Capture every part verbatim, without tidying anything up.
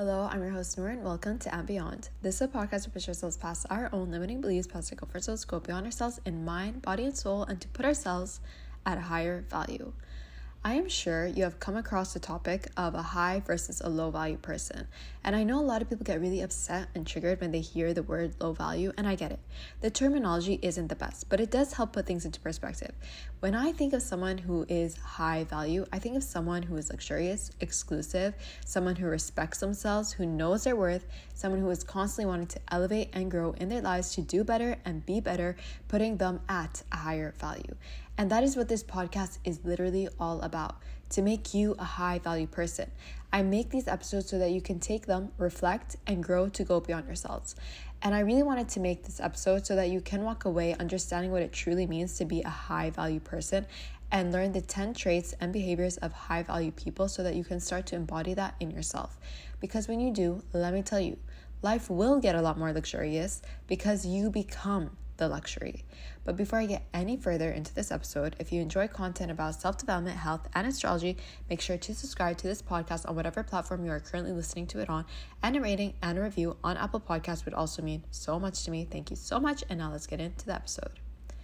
Hello, I'm your host Noor and welcome to And Beyond. This is a podcast to push ourselves past our own limiting beliefs, past our comfort zones, go beyond ourselves in mind, body, and soul, and to put ourselves at a higher value. I am sure you have come across the topic of a high versus a low value person. And I know a lot of people get really upset and triggered when they hear the word low value, and I get it. The terminology isn't the best, but it does help put things into perspective. When I think of someone who is high value, I think of someone who is luxurious, exclusive, someone who respects themselves, who knows their worth, someone who is constantly wanting to elevate and grow in their lives to do better and be better, putting them at a higher value. And that is what this podcast is literally all about, to make you a high value person. I make these episodes so that you can take them, reflect, and grow to go beyond yourselves. And I really wanted to make this episode so that you can walk away understanding what it truly means to be a high value person and learn the ten traits and behaviors of high value people so that you can start to embody that in yourself. Because when you do, let me tell you, life will get a lot more luxurious because you become the luxury. But before I get any further into this episode, if you enjoy content about self-development, health, and astrology, make sure to subscribe to this podcast on whatever platform you are currently listening to it on, and a rating and a review on Apple Podcasts would also mean so much to me. Thank you so much, and now let's get into the episode.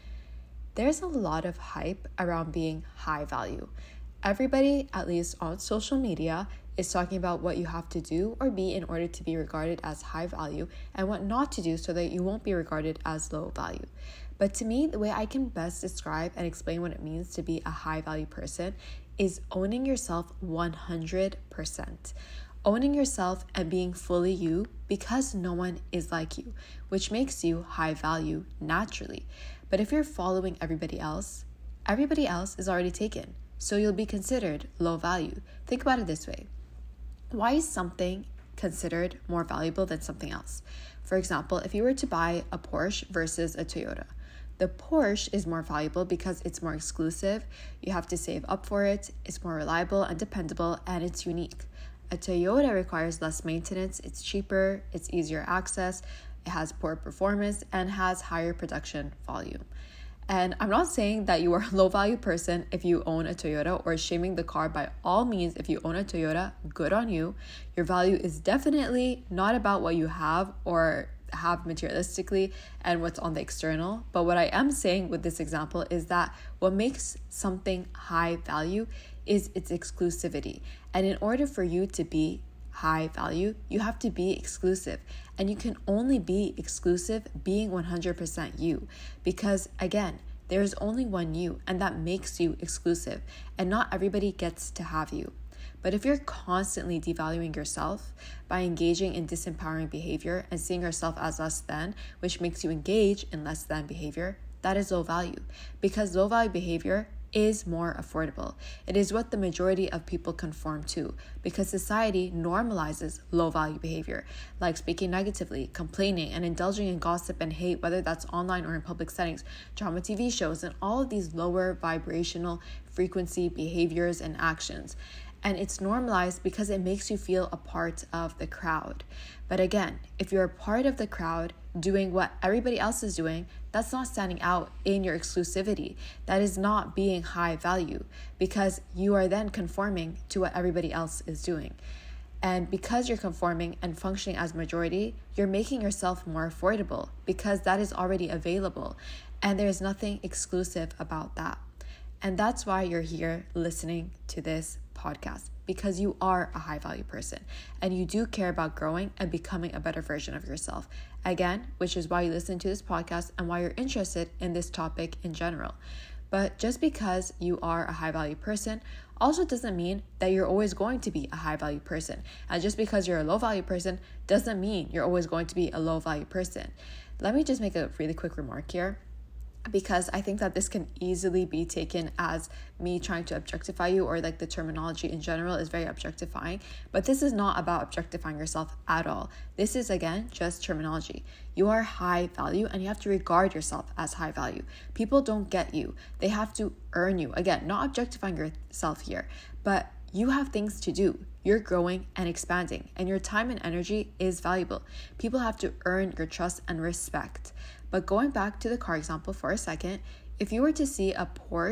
There's a lot of hype around being high value. Everybody, at least on social media, is talking about what you have to do or be in order to be regarded as high value and what not to do so that you won't be regarded as low value. But to me, the way I can best describe and explain what it means to be a high value person is owning yourself one hundred percent. Owning yourself and being fully you because no one is like you, which makes you high value naturally. But if you're following everybody else, everybody else is already taken. So you'll be considered low value. Think about it this way. Why is something considered more valuable than something else? For example, if you were to buy a Porsche versus a Toyota, the Porsche is more valuable because it's more exclusive, you have to save up for it, it's more reliable and dependable, and it's unique. A Toyota requires less maintenance, it's cheaper, it's easier access, it has poor performance, and has higher production volume. And I'm not saying that you are a low value person if you own a Toyota or shaming the car. By all means, if you own a Toyota, good on you. Your value is definitely not about what you have or have materialistically and what's on the external. But what I am saying with this example is that what makes something high value is its exclusivity. And in order for you to be high value, you have to be exclusive, and you can only be exclusive being one hundred percent you, because again, there's only one you, and that makes you exclusive, and not everybody gets to have you. But if you're constantly devaluing yourself by engaging in disempowering behavior and seeing yourself as less than, which makes you engage in less than behavior, that is low value, because low value behavior is more affordable. It is what the majority of people conform to because society normalizes low value behavior, like speaking negatively, complaining, and indulging in gossip and hate, whether that's online or in public settings, drama T V shows, and all of these lower vibrational frequency behaviors and actions. And it's normalized because it makes you feel a part of the crowd. But again, if you're a part of the crowd doing what everybody else is doing, that's not standing out in your exclusivity. That is not being high value because you are then conforming to what everybody else is doing. And because you're conforming and functioning as majority, you're making yourself more affordable because that is already available. And there's nothing exclusive about that. And that's why you're here listening to this podcast, because you are a high value person and you do care about growing and becoming a better version of yourself. Again, which is why you listen to this podcast and why you're interested in this topic in general. But just because you are a high value person also doesn't mean that you're always going to be a high value person. And just because you're a low value person doesn't mean you're always going to be a low value person. Let me just make a really quick remark here, because I think that this can easily be taken as me trying to objectify you, or like the terminology in general is very objectifying. But this is not about objectifying yourself at all. This is, again, just terminology. You are high value and you have to regard yourself as high value. People don't get you. They have to earn you. Again, not objectifying yourself here, but you have things to do. You're growing and expanding, and your time and energy is valuable. People have to earn your trust and respect. But going back to the car example for a second, if you were to see a Porsche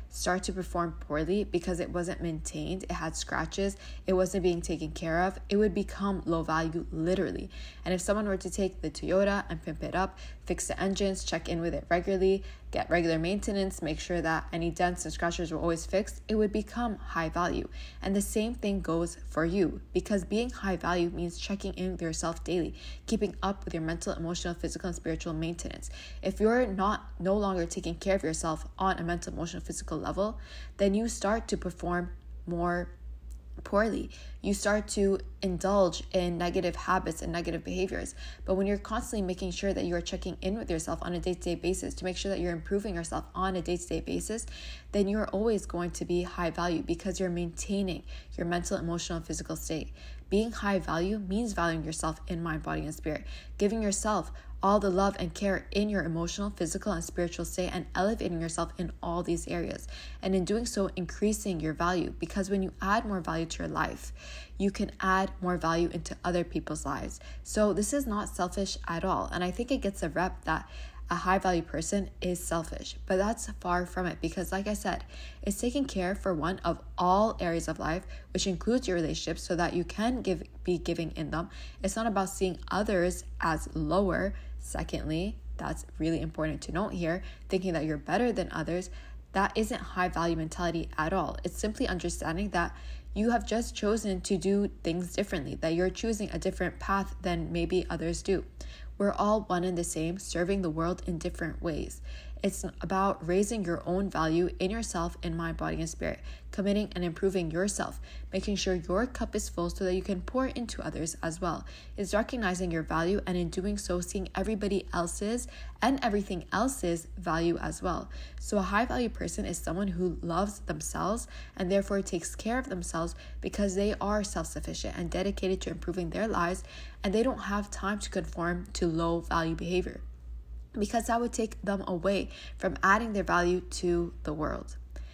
start to perform poorly because it wasn't maintained, it had scratches, it wasn't being taken care of, it would become low value literally. And if someone were to take the Toyota and pimp it up, fix the engines, check in with it regularly, get regular maintenance, make sure that any dents and scratches were always fixed, it would become high value. And the same thing goes for you, because being high value means checking in with yourself daily, keeping up with your mental, emotional, physical, and spiritual maintenance. If you're not no longer taking care of yourself on a mental, emotional, physical level, then you start to perform more poorly. You start to indulge in negative habits and negative behaviors. But when you're constantly making sure that you are checking in with yourself on a day-to-day basis to make sure that you're improving yourself on a day-to-day basis, then you're always going to be high value because you're maintaining your mental, emotional, and physical state. Being high value means valuing yourself in mind, body, and spirit, giving yourself all the love and care in your emotional, physical, and spiritual state, and elevating yourself in all these areas. And in doing so, increasing your value, because when you add more value to your life, you can add more value into other people's lives. So this is not selfish at all. And I think it gets a rep that a high value person is selfish, but that's far from it, because like I said, it's taking care for one of all areas of life, which includes your relationships, so that you can give be giving in them. It's not about seeing others as lower. Secondly, that's really important to note here, thinking that you're better than others. That isn't high value mentality at all. It's simply understanding that you have just chosen to do things differently, that you're choosing a different path than maybe others do. We're all one and the same, serving the world in different ways. It's about raising your own value in yourself, in mind, body, and spirit, committing and improving yourself, making sure your cup is full so that you can pour into others as well. It's recognizing your value, and in doing so, seeing everybody else's and everything else's value as well. So a high value person is someone who loves themselves and therefore takes care of themselves, because they are self-sufficient and dedicated to improving their lives, and they don't have time to conform to low value behavior, because that would take them away from adding their value to the world.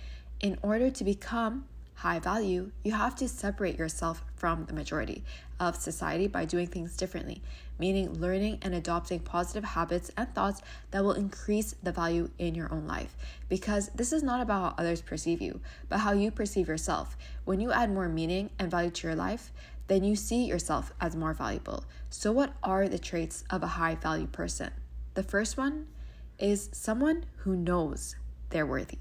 In order to become high value, you have to separate yourself from the majority of society by doing things differently, meaning learning and adopting positive habits and thoughts that will increase the value in your own life. Because this is not about how others perceive you, but how you perceive yourself. When you add more meaning and value to your life, then you see yourself as more valuable. So what are the traits of a high value person? The first one is someone who knows they're worthy.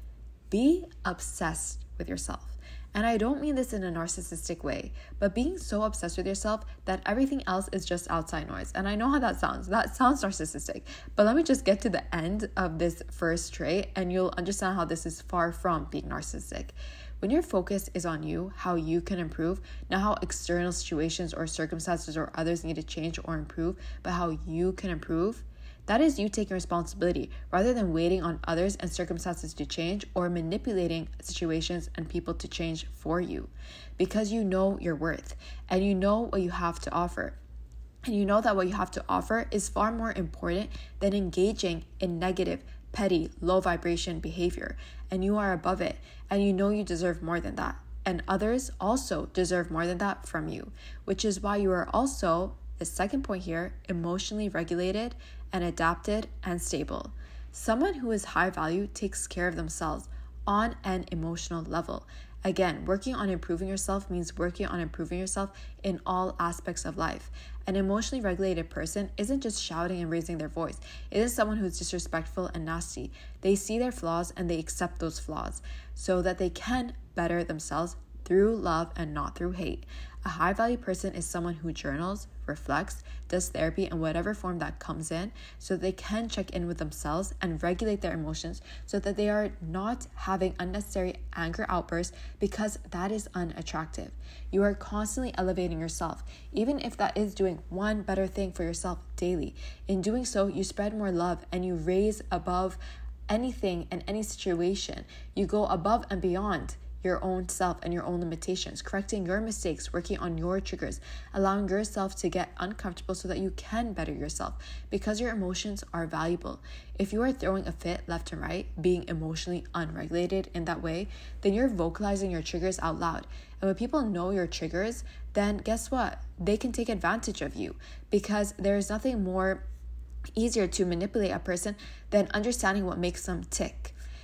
Be obsessed with yourself. And I don't mean this in a narcissistic way, but being so obsessed with yourself that everything else is just outside noise. And I know how that sounds. That sounds narcissistic. But let me just get to the end of this first trait, and you'll understand how this is far from being narcissistic. When your focus is on you, how you can improve, not how external situations or circumstances or others need to change or improve, but how you can improve, that is you taking responsibility rather than waiting on others and circumstances to change or manipulating situations and people to change for you, because you know your worth and you know what you have to offer. And you know that what you have to offer is far more important than engaging in negative, petty, low vibration behavior. And you are above it, and you know you deserve more than that. And others also deserve more than that from you, which is why you are also, the second point here, emotionally regulated and adapted and stable. Someone who is high value takes care of themselves on an emotional level. Again, working on improving yourself means working on improving yourself in all aspects of life. An emotionally regulated person isn't just shouting and raising their voice. It is someone who's disrespectful and nasty. They see their flaws and they accept those flaws so that they can better themselves through love and not through hate. A high value person is someone who journals, reflects, does therapy in whatever form that comes in, so they can check in with themselves and regulate their emotions so that they are not having unnecessary anger outbursts, because that is unattractive. You are constantly elevating yourself, even if that is doing one better thing for yourself daily. In doing so, you spread more love and you raise above anything and any situation. You go above and beyond your own self and your own limitations, correcting your mistakes, working on your triggers, allowing yourself to get uncomfortable so that you can better yourself, because your emotions are valuable. If you are throwing a fit left and right, being emotionally unregulated in that way, then you're vocalizing your triggers out loud. And when people know your triggers, then guess what? They can take advantage of you, because there's nothing more easier to manipulate a person than understanding what makes them tick.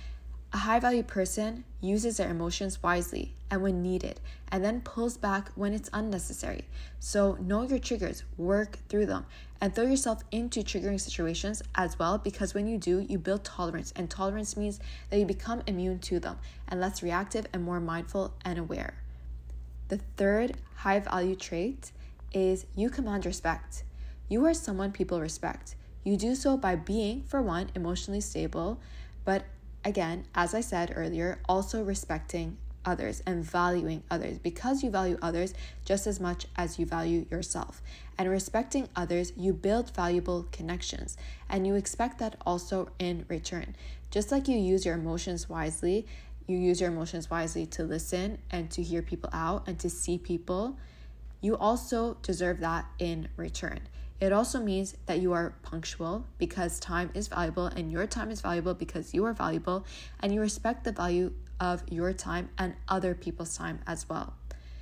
A high value person uses their emotions wisely and when needed, and then pulls back when it's unnecessary. So know your triggers, work through them, and throw yourself into triggering situations as well, because when you do, you build tolerance, and tolerance means that you become immune to them and less reactive and more mindful and aware. The third high value trait is you command respect. You are someone people respect. You do so by being, for one, emotionally stable, but again, as I said earlier, also respecting others and valuing others, because you value others just as much as you value yourself. And respecting others, you build valuable connections, and you expect that also in return. Just like you use your emotions wisely, you use your emotions wisely to listen and to hear people out and to see people, you also deserve that in return. It also means that you are punctual because time is valuable, and your time is valuable because you are valuable, and you respect the value of your time and other people's time as well.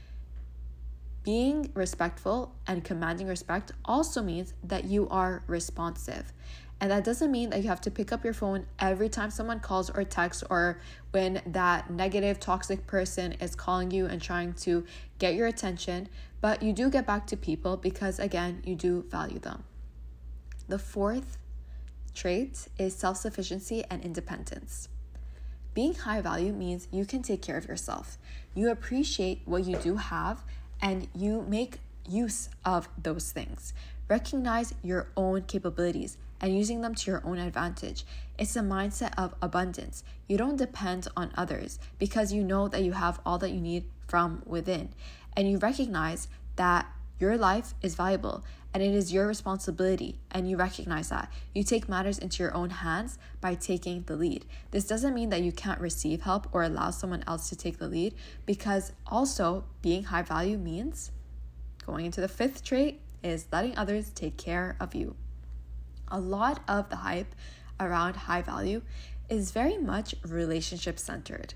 Being respectful and commanding respect also means that you are responsive. And that doesn't mean that you have to pick up your phone every time someone calls or texts, or when that negative, toxic person is calling you and trying to get your attention. But you do get back to people because, again, you do value them. The fourth trait is self-sufficiency and independence. Being high value means you can take care of yourself. You appreciate what you do have, and you make use of those things. Recognize your own capabilities and using them to your own advantage. It's a mindset of abundance. You don't depend on others because you know that you have all that you need from within. And you recognize that your life is valuable and it is your responsibility, and you recognize that. You take matters into your own hands by taking the lead. This doesn't mean that you can't receive help or allow someone else to take the lead, because also being high value means, going into the fifth trait, is letting others take care of you. A lot of the hype around high value is very much relationship centered.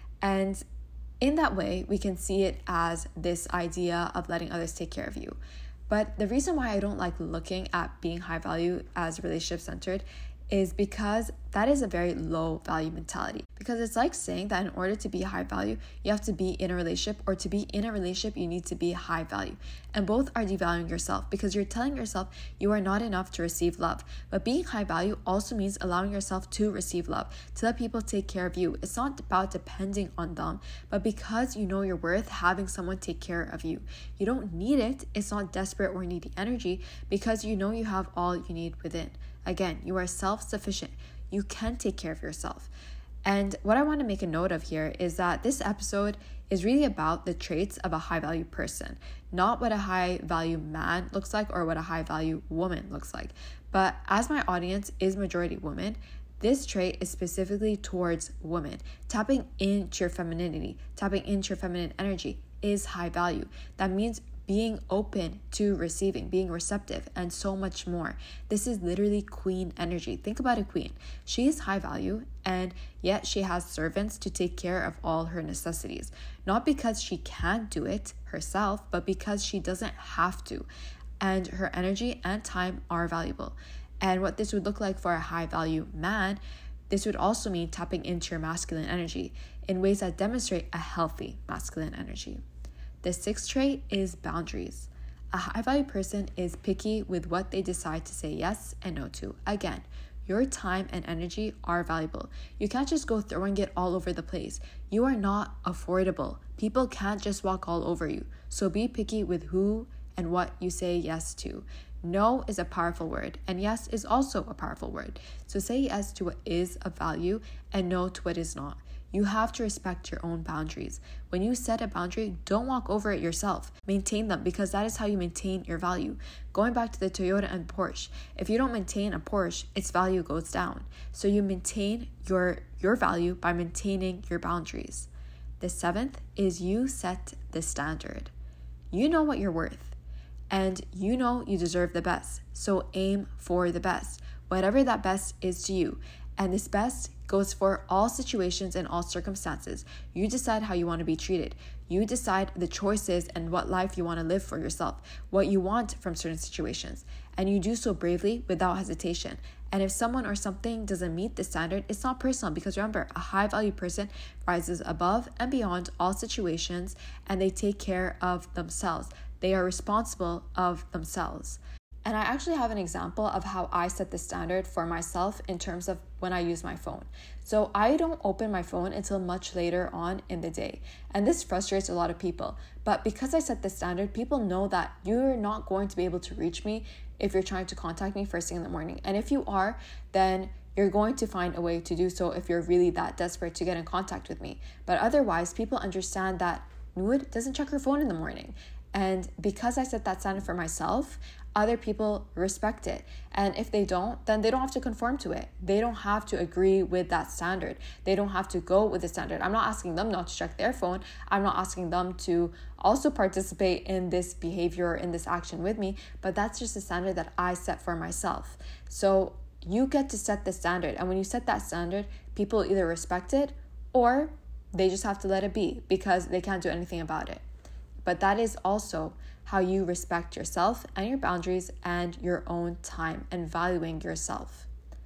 And in that way, we can see it as this idea of letting others take care of you. But the reason why I don't like looking at being high value as relationship centered is because that is a very low value mentality. Because it's like saying that in order to be high value, you have to be in a relationship, or to be in a relationship, you need to be high value. And both are devaluing yourself, because you're telling yourself you are not enough to receive love. But being high value also means allowing yourself to receive love, to let people take care of you. It's not about depending on them, but because you know your worth, having someone take care of you. You don't need it. It's not desperate or needy energy, because you know you have all you need within. Again, you are self-sufficient. You can take care of yourself. And what I want to make a note of here is that this episode is really about the traits of a high value person, not what a high value man looks like or what a high value woman looks like. But as my audience is majority women, this trait is specifically towards women. Tapping into your femininity, tapping into your feminine energy is high value. That means being open to receiving, being receptive, and so much more. This is literally queen energy. Think about a queen. She is high value, and yet she has servants to take care of all her necessities. Not because she can't do it herself, but because she doesn't have to. And her energy and time are valuable. And what this would look like for a high value man, this would also mean tapping into your masculine energy in ways that demonstrate a healthy masculine energy. The sixth trait is boundaries. A high value person is picky with what they decide to say yes and no to. Again, your time and energy are valuable. You can't just go throwing it all over the place. You are not affordable. People can't just walk all over you. So be picky with who and what you say yes to. No is a powerful word, and yes is also a powerful word. So say yes to what is of value and no to what is not. You have to respect your own boundaries. When you set a boundary, don't walk over it yourself. Maintain them, because that is how you maintain your value. Going back to the Toyota and Porsche, if you don't maintain a Porsche, its value goes down. So you maintain your, your value by maintaining your boundaries. The seventh is you set the standard. You know what you're worth, and you know you deserve the best. So aim for the best, whatever that best is to you. And this best goes for all situations and all circumstances. You decide how you want to be treated. You decide the choices and what life you want to live for yourself, what you want from certain situations. And you do so bravely without hesitation. And if someone or something doesn't meet the standard, it's not personal, because remember, a high value person rises above and beyond all situations, and they take care of themselves. They are responsible of themselves. And I actually have an example of how I set the standard for myself in terms of when I use my phone. So I don't open my phone until much later on in the day. And this frustrates a lot of people. But because I set the standard, people know that you're not going to be able to reach me if you're trying to contact me first thing in the morning. And if you are, then you're going to find a way to do so if you're really that desperate to get in contact with me. But otherwise, people understand that Noor doesn't check her phone in the morning. And because I set that standard for myself, other people respect it. And if they don't, then they don't have to conform to it. They don't have to agree with that standard. They don't have to go with the standard. I'm not asking them not to check their phone. I'm not asking them to also participate in this behavior, in this action with me, but that's just a standard that I set for myself. So you get to set the standard. And when you set that standard, people either respect it or they just have to let it be because they can't do anything about it. But that is also how you respect yourself and your boundaries and your own time and valuing yourself.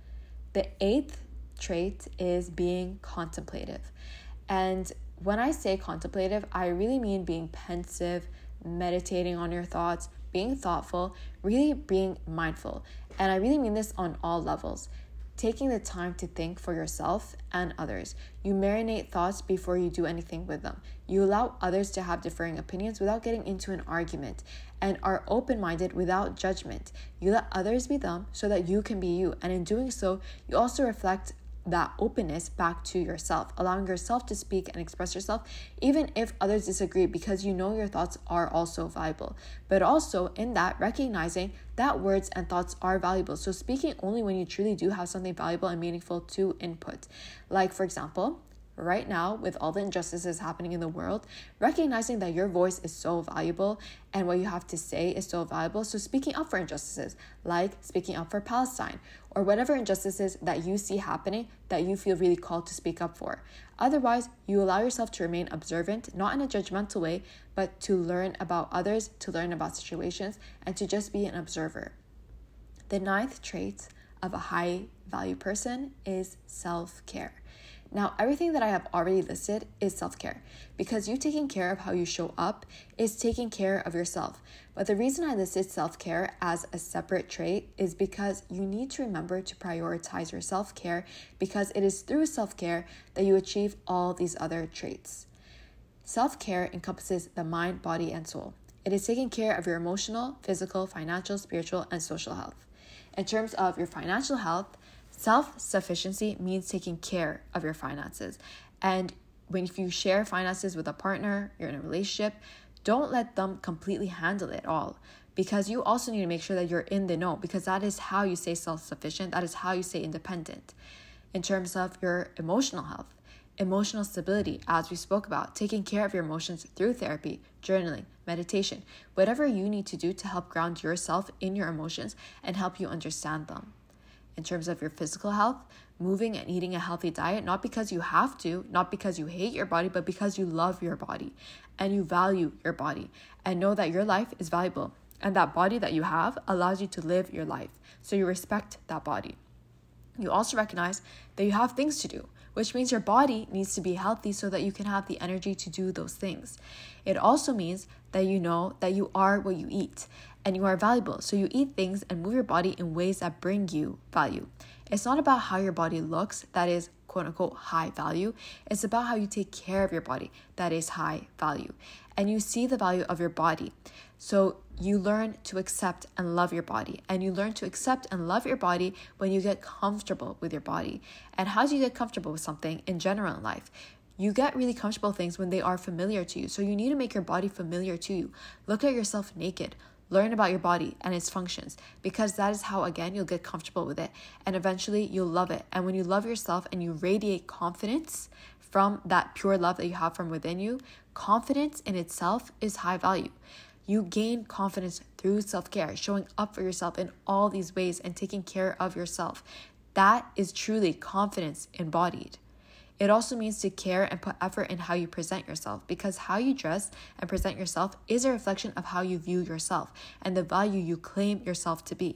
The eighth trait is being contemplative. And when I say contemplative, I really mean being pensive, meditating on your thoughts, being thoughtful, really being mindful. And I really mean this on all levels. Taking the time to think for yourself and others. You marinate thoughts before you do anything with them. You allow others to have differing opinions without getting into an argument, and are open-minded without judgment. You let others be them so that you can be you. And in doing so, you also reflect that openness back to yourself, allowing yourself to speak and express yourself, even if others disagree, because you know your thoughts are also valuable. But also in that, recognizing that words and thoughts are valuable. So speaking only when you truly do have something valuable and meaningful to input. Like, for example, right now, with all the injustices happening in the world, recognizing that your voice is so valuable and what you have to say is so valuable. So speaking up for injustices, like speaking up for Palestine, or whatever injustices that you see happening that you feel really called to speak up for. Otherwise, you allow yourself to remain observant, not in a judgmental way, but to learn about others, to learn about situations, and to just be an observer. The ninth trait of a high value person is self-care. Now, everything that I have already listed is self-care, because you taking care of how you show up is taking care of yourself. But the reason I listed self-care as a separate trait is because you need to remember to prioritize your self-care, because it is through self-care that you achieve all these other traits. Self-care encompasses the mind, body, and soul. It is taking care of your emotional, physical, financial, spiritual, and social health. In terms of your financial health, self-sufficiency means taking care of your finances. And when if you share finances with a partner, you're in a relationship, don't let them completely handle it all, because you also need to make sure that you're in the know, because that is how you stay self-sufficient. That is how you stay independent. In terms of your emotional health, emotional stability, as we spoke about, taking care of your emotions through therapy, journaling, meditation, whatever you need to do to help ground yourself in your emotions and help you understand them. In terms of your physical health, moving and eating a healthy diet, not because you have to, not because you hate your body, but because you love your body and you value your body and know that your life is valuable, and that body that you have allows you to live your life. So you respect that body. You also recognize that you have things to do, which means your body needs to be healthy so that you can have the energy to do those things. It also means that you know that you are what you eat and you are valuable. So you eat things and move your body in ways that bring you value. It's not about how your body looks, that is quote unquote high value. It's about how you take care of your body, that is high value. And you see the value of your body. So you learn to accept and love your body. And you learn to accept and love your body when you get comfortable with your body. And how do you get comfortable with something in general in life? You get really comfortable with things when they are familiar to you. So you need to make your body familiar to you. Look at yourself naked. Learn about your body and its functions, because that is how, again, you'll get comfortable with it. And eventually you'll love it. And when you love yourself and you radiate confidence from that pure love that you have from within you, confidence in itself is high value. You gain confidence through self-care, showing up for yourself in all these ways and taking care of yourself. That is truly confidence embodied. It also means to care and put effort in how you present yourself, because how you dress and present yourself is a reflection of how you view yourself and the value you claim yourself to be.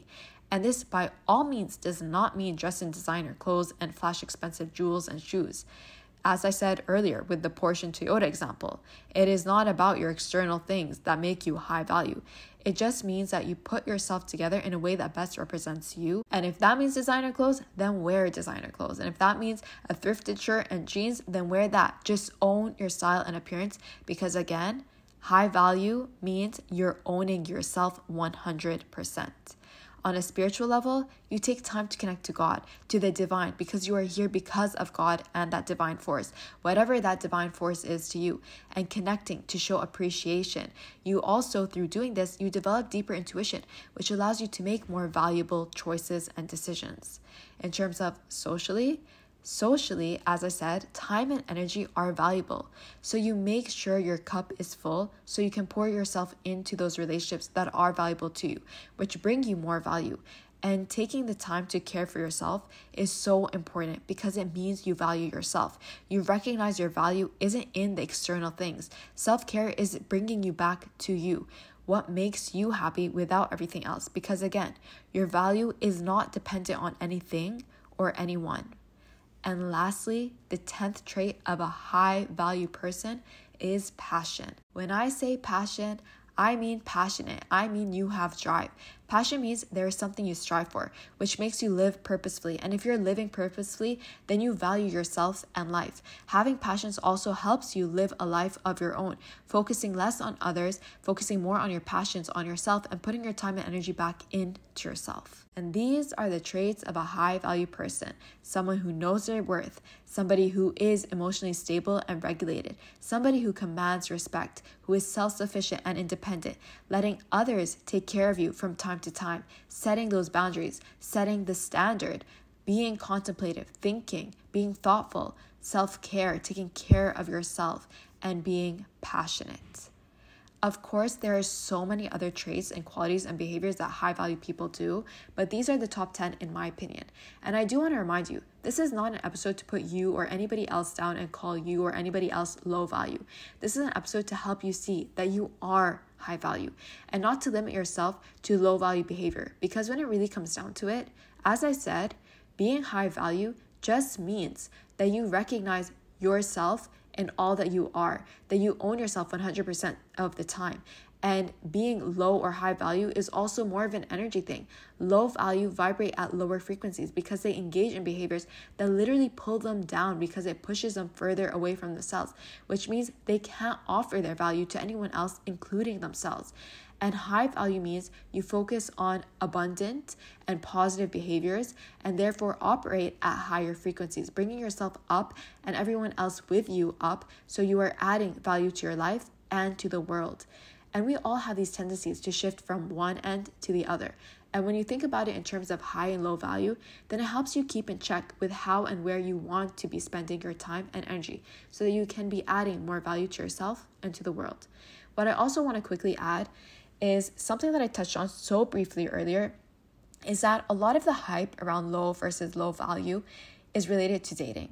And this by all means does not mean dress in designer clothes and flash expensive jewels and shoes. As I said earlier with the Porsche and Toyota example, it is not about your external things that make you high value. It just means that you put yourself together in a way that best represents you. And if that means designer clothes, then wear designer clothes. And if that means a thrifted shirt and jeans, then wear that. Just own your style and appearance, because again, high value means you're owning yourself one hundred percent. On a spiritual level, you take time to connect to God, to the divine, because you are here because of God and that divine force, whatever that divine force is to you, and connecting to show appreciation. You also, through doing this, you develop deeper intuition, which allows you to make more valuable choices and decisions. In terms of socially, Socially, as I said, time and energy are valuable. So you make sure your cup is full so you can pour yourself into those relationships that are valuable to you, which bring you more value. And taking the time to care for yourself is so important because it means you value yourself. You recognize your value isn't in the external things. Self-care is bringing you back to you. What makes you happy without everything else? Because again, your value is not dependent on anything or anyone. And lastly, the tenth trait of a high value person is passion. When I say passion, I mean passionate. I mean you have drive. Passion means there is something you strive for, which makes you live purposefully. And if you're living purposefully, then you value yourself and life. Having passions also helps you live a life of your own, focusing less on others, focusing more on your passions, on yourself, and putting your time and energy back into yourself. And these are the traits of a high value person: someone who knows their worth, somebody who is emotionally stable and regulated, somebody who commands respect, who is self-sufficient and independent, letting others take care of you from time to time, setting those boundaries, setting the standard, being contemplative, thinking, being thoughtful, self-care, taking care of yourself, and being passionate. Of course, there are so many other traits and qualities and behaviors that high value people do, but these are the top ten in my opinion. And I do want to remind you, this is not an episode to put you or anybody else down and call you or anybody else low value. This is an episode to help you see that you are high value and not to limit yourself to low value behavior. Because when it really comes down to it, as I said, being high value just means that you recognize yourself and all that you are, that you own yourself one hundred percent of the time. And being low or high value is also more of an energy thing. Low value vibrate at lower frequencies because they engage in behaviors that literally pull them down because it pushes them further away from themselves, which means they can't offer their value to anyone else, including themselves. And high value means you focus on abundant and positive behaviors and therefore operate at higher frequencies, bringing yourself up and everyone else with you up, so you are adding value to your life and to the world. And we all have these tendencies to shift from one end to the other. And when you think about it in terms of high and low value, then it helps you keep in check with how and where you want to be spending your time and energy so that you can be adding more value to yourself and to the world. What I also want to quickly add is something that I touched on so briefly earlier, is that a lot of the hype around low versus low value is related to dating.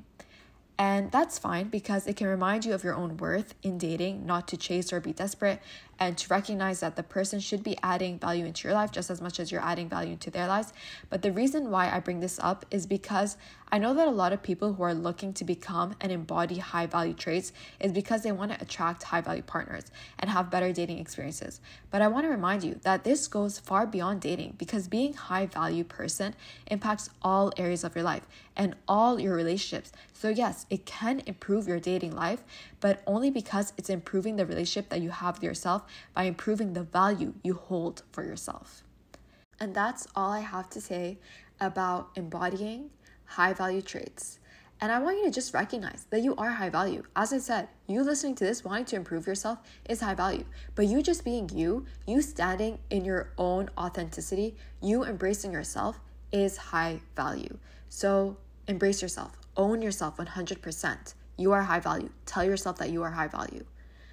And that's fine because it can remind you of your own worth in dating, not to chase or be desperate, and to recognize that the person should be adding value into your life just as much as you're adding value into their lives. But the reason why I bring this up is because I know that a lot of people who are looking to become and embody high value traits is because they want to attract high value partners and have better dating experiences. But I want to remind you that this goes far beyond dating, because being high value person impacts all areas of your life and all your relationships. So yes, it can improve your dating life, but only because it's improving the relationship that you have with yourself by improving the value you hold for yourself. And that's all I have to say about embodying high value traits. And I want you to just recognize that you are high value. As I said, you listening to this, wanting to improve yourself is high value. But you just being you, you standing in your own authenticity, you embracing yourself is high value. So embrace yourself, own yourself one hundred percent. You are high value. Tell yourself that you are high value.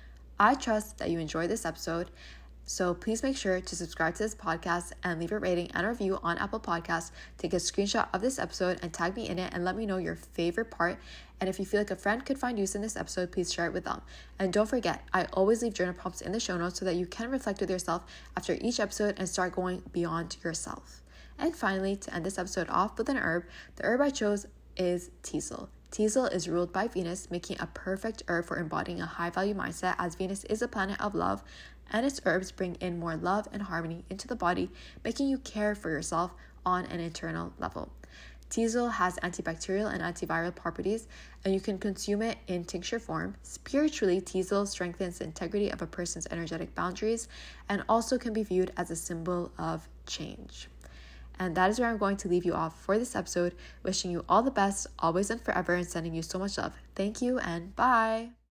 I trust that you enjoyed this episode, so please make sure to subscribe to this podcast and leave a rating and a review on Apple Podcasts. Take a screenshot of this episode and tag me in it and let me know your favorite part. And if you feel like a friend could find use in this episode, please share it with them. And don't forget, I always leave journal prompts in the show notes so that you can reflect with yourself after each episode and start going beyond yourself. And finally, to end this episode off with an herb, the herb I chose is teasel. Teasel is ruled by Venus, making a perfect herb for embodying a high-value mindset, as Venus is a planet of love, and its herbs bring in more love and harmony into the body, making you care for yourself on an internal level. Teasel has antibacterial and antiviral properties, and you can consume it in tincture form. Spiritually, teasel strengthens the integrity of a person's energetic boundaries and also can be viewed as a symbol of change. And that is where I'm going to leave you off for this episode, wishing you all the best, always and forever, and sending you so much love. Thank you and bye.